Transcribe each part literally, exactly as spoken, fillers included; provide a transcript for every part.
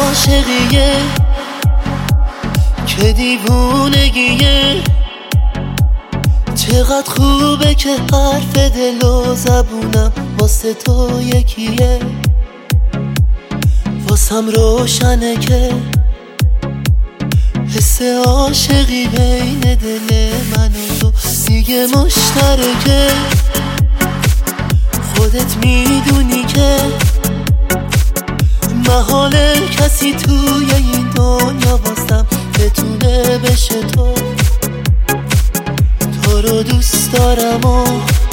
عاشقیه که دیوونگیه. چقدر خوبه که حرف دل و زبونم واسه تو یکیه. واسم روشنه که حس عاشقی بین دل من و تو دیگه مشترکه. خودت میدونی که محاله کسی توی این دنیا واسم بتونه بشه تو. تو رو دوست دارم و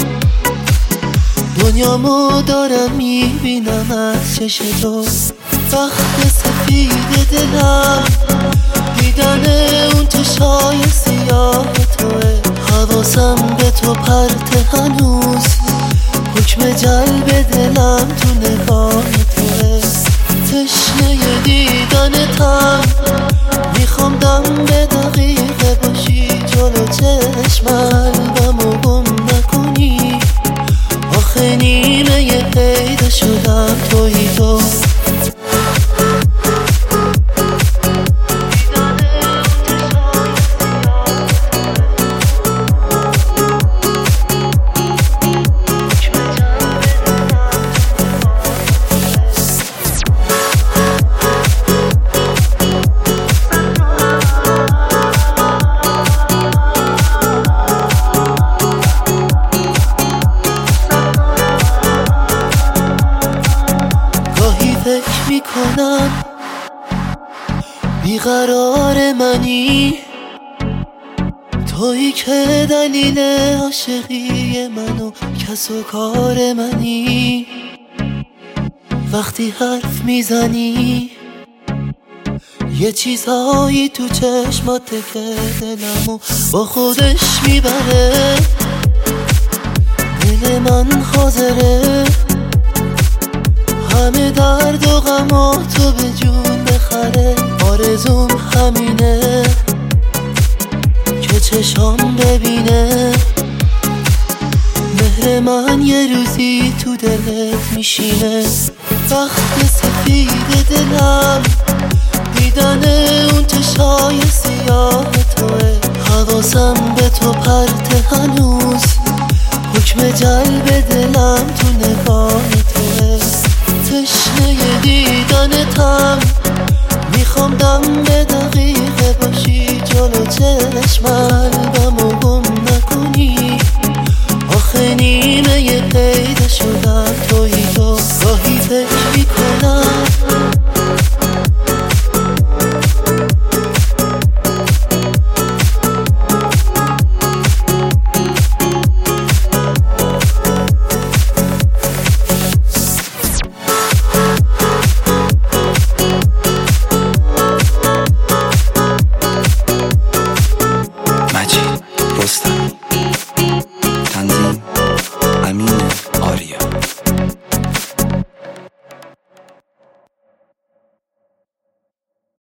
دنیامو دارم میبینم از چش تو. وقت سفید دلم دیدن اون چشای سیاه توه. حواسم به تو پرت هنوز، حکم جلب دلم تو نگاه توه. تشنه دیدنتم، میخوام دم به دقیقه باشی جلو چشم قلبمو گم نکنی. آخه نیمه یه پیدا شدم توی تو. فکر میکنم بیقرار منی، تویی که دلیل عاشقی من و کس و کار منی. وقتی حرف میزنی یه چیزهایی تو چشمات که دلمو با خودش میبره. دل من حاضره همه درد و غما تو به جون بخره. آرزوم همینه که چشام ببینه مهر من یه روزی تو دلت میشینه. وقت سفید دلم دیدن اون چشای سیاه توه. حواسم به تو پرت هنوز، حکم جلب دلم تو نگاه توه. تشنه دیدنتم، میخوام دم به دقیقه باشی جلو چشم قلبمو گم نکنی. آخه نیمه یه پیدا شدم توی